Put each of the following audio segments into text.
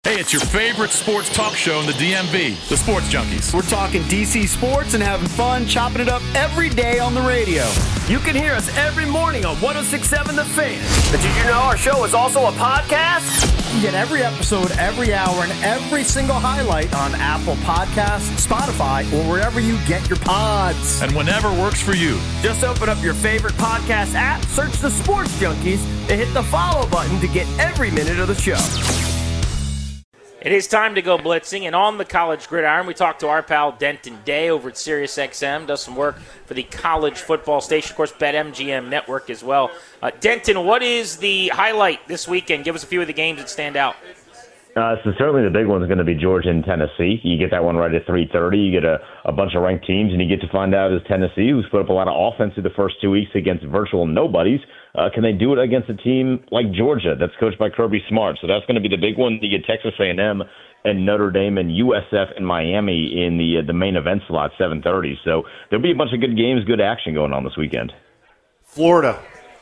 Hey, it's your favorite sports talk show in the DMV, the Sports Junkies. We're talking DC sports and having fun, chopping it up every day on the radio. You can hear us every morning on 106.7 The Fan. But did you know our show is also a podcast? You get every episode, every hour, and every single highlight on Apple Podcasts, Spotify, or wherever you get your pods. And whenever works for you. Just open up your favorite podcast app, search the Sports Junkies, and hit the follow button to get every minute of the show. It is time to go blitzing, and on the College Gridiron, we talked to our pal Denton Day over at SiriusXM, does some work for the college football station, of course, BetMGM Network as well. Denton, what is the highlight this weekend? Give us a few of the games that stand out. So certainly the big one is going to be Georgia and Tennessee. You get that one right at 3:30. You get a bunch of ranked teams, and you get to find out is Tennessee, who's put up a lot of offense through the first 2 weeks against virtual nobodies. Can they do it against a team like Georgia that's coached by Kirby Smart? So that's going to be the big one. You get Texas A&M and Notre Dame and USF and Miami in the main event slot, 7:30. So there'll be a bunch of good games, good action going on this weekend. Florida.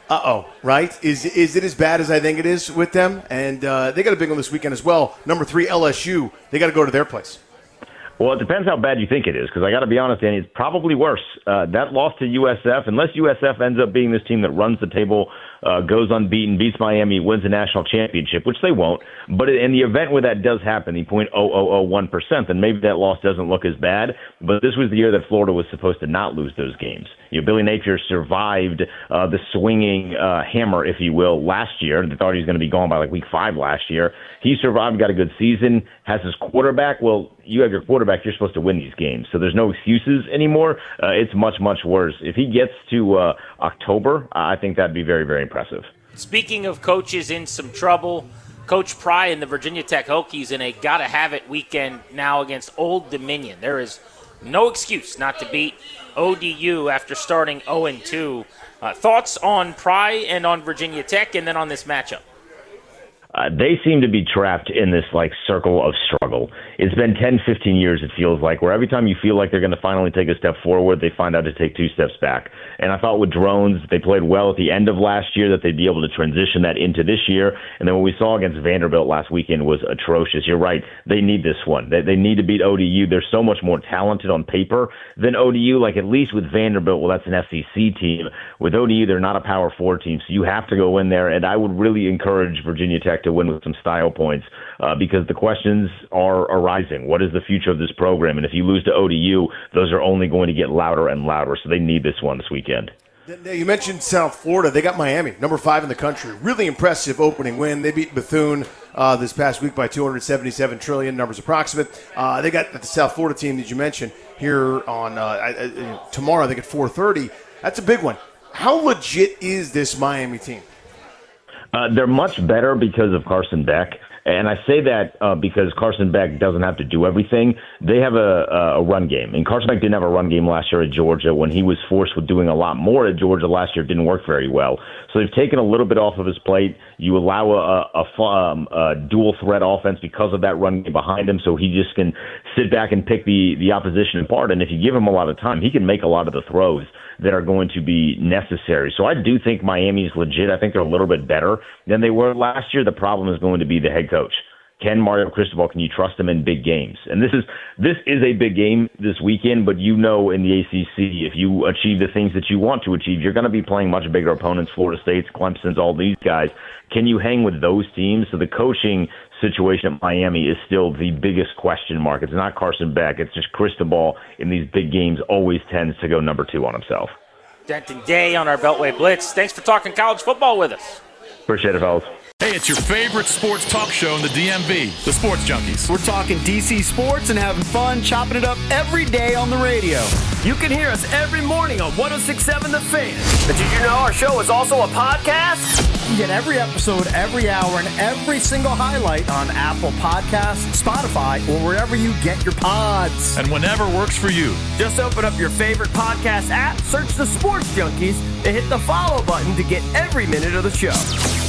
Right? Is it as bad as I think it is with them? And they got a big one this weekend as well. Number 3, LSU. They got to go to their place. Well, it depends how bad you think it is, because I got to be honest, Danny, it's probably worse. That loss to USF, unless USF ends up being this team that runs the table, goes unbeaten, beats Miami, wins the national championship, which they won't. But in the event where that does happen, the 0.0001%, then maybe that loss doesn't look as bad. But this was the year that Florida was supposed to not lose those games. Billy Napier survived the swinging hammer, if you will, last year. They thought he was going to be gone by like week 5 last year. He survived, got a good season, has his quarterback. Well, you have your quarterback, you're supposed to win these games. So there's no excuses anymore. It's much, much worse. If he gets to October, I think that'd be very, very impressive. Speaking of coaches in some trouble, Coach Pry and the Virginia Tech Hokies in a gotta-have-it weekend now against Old Dominion. There is no excuse not to beat ODU after starting 0-2. Thoughts on Pry and on Virginia Tech and then on this matchup? They seem to be trapped in this circle of struggle. It's been 10, 15 years, it feels like, where every time you feel like they're going to finally take a step forward, they find out to take 2 steps back. And I thought with Drones, they played well at the end of last year, that they'd be able to transition that into this year. And then what we saw against Vanderbilt last weekend was atrocious. You're right. They need this one. They need to beat ODU. They're so much more talented on paper than ODU. At least with Vanderbilt, well, that's an SEC team. With ODU, they're not a Power 4 team. So you have to go in there. And I would really encourage Virginia Tech to win with some style points because the questions are arising. What is the future of this program? And if you lose to ODU, those are only going to get louder and louder. So they need this one this weekend. You mentioned South Florida. They got Miami, number 5 in the country. Really impressive opening win. They beat Bethune this past week by $277 trillion, numbers approximate. They got the South Florida team that you mentioned here on tomorrow. They get 4:30. That's a big one. How legit is this Miami team? They're much better because of Carson Beck. And I say that because Carson Beck doesn't have to do everything. They have a run game. And Carson Beck didn't have a run game last year at Georgia. When he was forced with doing a lot more at Georgia last year, it didn't work very well. So they've taken a little bit off of his plate. You allow a dual threat offense because of that run game behind him, so he just can sit back and pick the opposition apart. And if you give him a lot of time, he can make a lot of the throws that are going to be necessary. So I do think Miami's legit. I think they're a little bit better than they were last year. The problem is going to be the head coach. Mario Cristobal, can you trust him in big games? And this is a big game this weekend, but in the ACC, if you achieve the things that you want to achieve, you're going to be playing much bigger opponents, Florida State's, Clemson's, all these guys. Can you hang with those teams? So the coaching situation at Miami is still the biggest question mark. It's not Carson Beck. It's just Cristobal in these big games always tends to go number 2 on himself. Denton Day on our Beltway Blitz. Thanks for talking college football with us. Appreciate it, fellas. Hey, it's your favorite sports talk show in the DMV, the Sports Junkies. We're talking DC sports and having fun, chopping it up every day on the radio. You can hear us every morning on 106.7 The Fan. But did you know our show is also a podcast? You get every episode, every hour, and every single highlight on Apple Podcasts, Spotify, or wherever you get your pods. And whenever works for you. Just open up your favorite podcast app, search the Sports Junkies, and hit the follow button to get every minute of the show.